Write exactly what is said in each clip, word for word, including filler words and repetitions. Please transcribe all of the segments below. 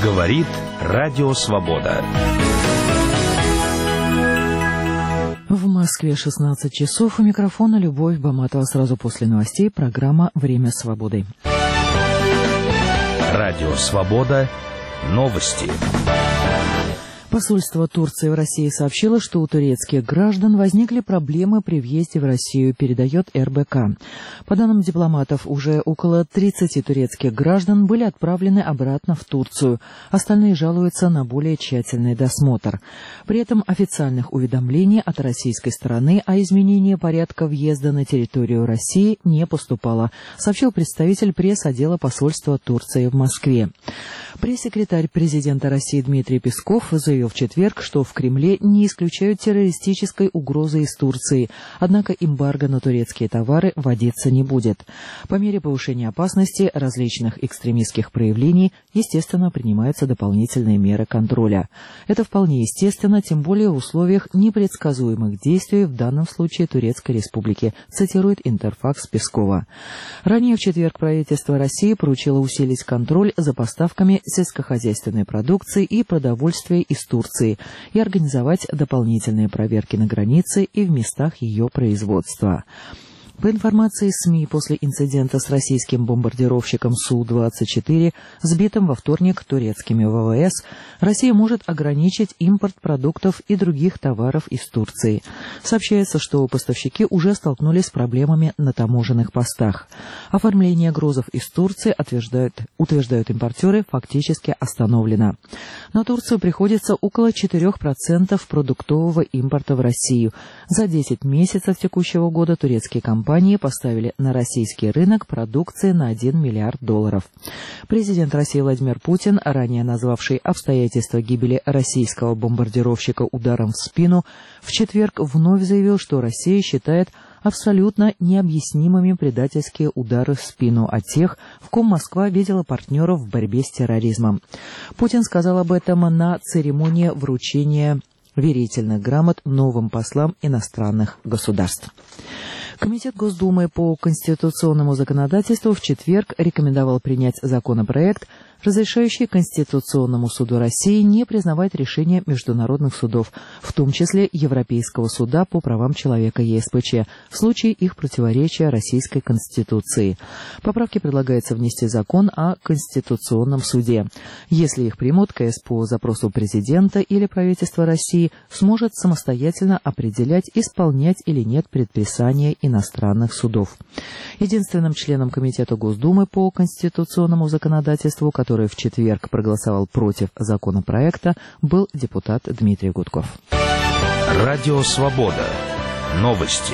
Говорит Радио Свобода. В Москве шестнадцать часов. У микрофона Любовь Баматова. Сразу после новостей программа «Время свободы». Радио Свобода. Новости. Посольство Турции в России сообщило, что у турецких граждан возникли проблемы при въезде в Россию, передает эр бэ ка. По данным дипломатов, уже около тридцати турецких граждан были отправлены обратно в Турцию. Остальные жалуются на более тщательный досмотр. При этом официальных уведомлений от российской стороны о изменении порядка въезда на территорию России не поступало, сообщил представитель пресс-отдела посольства Турции в Москве. Пресс-секретарь президента России Дмитрий Песков заявил в четверг, что в Кремле не исключают террористической угрозы из Турции, однако эмбарго на турецкие товары вводиться не будет. По мере повышения опасности различных экстремистских проявлений, естественно, принимаются дополнительные меры контроля. Это вполне естественно, тем более в условиях непредсказуемых действий в данном случае Турецкой Республики, цитирует Интерфакс Пескова. Ранее в четверг правительство России поручило усилить контроль за поставками сельскохозяйственной продукции и продовольствия из Турции и организовать дополнительные проверки на границе и в местах ее производства. По информации СМИ, после инцидента с российским бомбардировщиком Су двадцать четыре, сбитым во вторник турецкими вэ вэ эс, Россия может ограничить импорт продуктов и других товаров из Турции. Сообщается, что поставщики уже столкнулись с проблемами на таможенных постах. Оформление грузов из Турции, утверждают, утверждают импортеры, фактически остановлено. На Турцию приходится около четырёх процентов продуктового импорта в Россию. За десять месяцев текущего года турецкие компании Компании поставили на российский рынок продукции на один миллиард долларов. Президент России Владимир Путин, ранее назвавший обстоятельства гибели российского бомбардировщика ударом в спину, в четверг вновь заявил, что Россия считает абсолютно необъяснимыми предательские удары в спину от тех, в ком Москва видела партнеров в борьбе с терроризмом. Путин сказал об этом на церемонии вручения верительных грамот новым послам иностранных государств. Комитет Госдумы по конституционному законодательству в четверг рекомендовал принять законопроект, разрешающий Конституционному суду России не признавать решения международных судов, в том числе Европейского суда по правам человека е эс пэ че, в случае их противоречия Российской Конституции. Поправки предлагается внести закон о Конституционном суде. Если их примут, ка эс по запросу президента или правительства России сможет самостоятельно определять, исполнять или нет предписания иностранных судов. Единственным членом Комитета Госдумы по конституционному законодательству, который в четверг проголосовал против законопроекта, был депутат Дмитрий Гудков. Радио Свобода. Новости.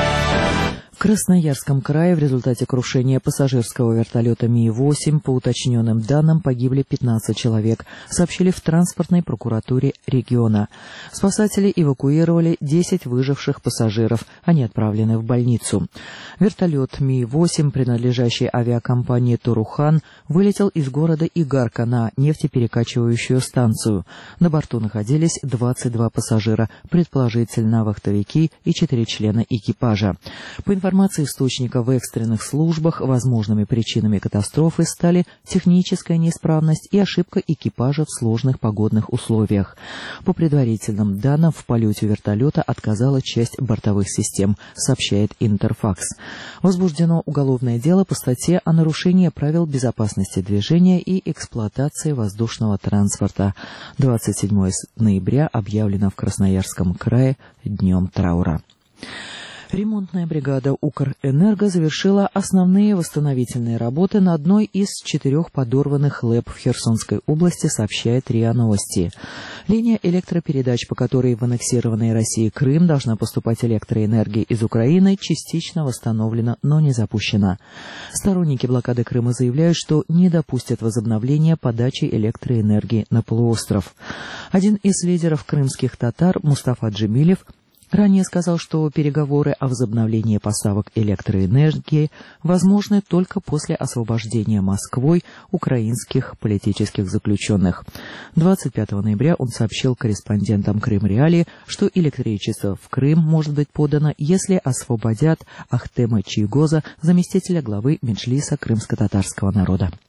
В Красноярском крае в результате крушения пассажирского вертолета Ми восемь, по уточненным данным, погибли пятнадцать человек, сообщили в транспортной прокуратуре региона. Спасатели эвакуировали десять выживших пассажиров, они отправлены в больницу. Вертолет Ми восемь, принадлежащий авиакомпании «Турухан», вылетел из города Игарка на нефтеперекачивающую станцию. На борту находились двадцать два пассажира, предположительно вахтовики и четыре члена экипажа. По информации источника в экстренных службах, возможными причинами катастрофы стали техническая неисправность и ошибка экипажа в сложных погодных условиях. По предварительным данным, в полете вертолета отказала часть бортовых систем, сообщает Интерфакс. Возбуждено уголовное дело по статье о нарушении правил безопасности движения и эксплуатации воздушного транспорта. двадцать седьмого ноября объявлено в Красноярском крае днем траура. Ремонтная бригада «Укрэнерго» завершила основные восстановительные работы на одной из четырех подорванных ЛЭП в Херсонской области, сообщает РИА Новости. Линия электропередач, по которой в аннексированной России Крым должна поступать электроэнергия из Украины, частично восстановлена, но не запущена. Сторонники блокады Крыма заявляют, что не допустят возобновления подачи электроэнергии на полуостров. Один из лидеров крымских татар, Мустафа Джемилев, ранее сказал, что переговоры о возобновлении поставок электроэнергии возможны только после освобождения Москвой украинских политических заключенных. двадцать пятого ноября он сообщил корреспондентам Крым-Реалии, что электричество в Крым может быть подано, если освободят Ахтема Чийгоза, заместителя главы Меджлиса крымско-татарского народа.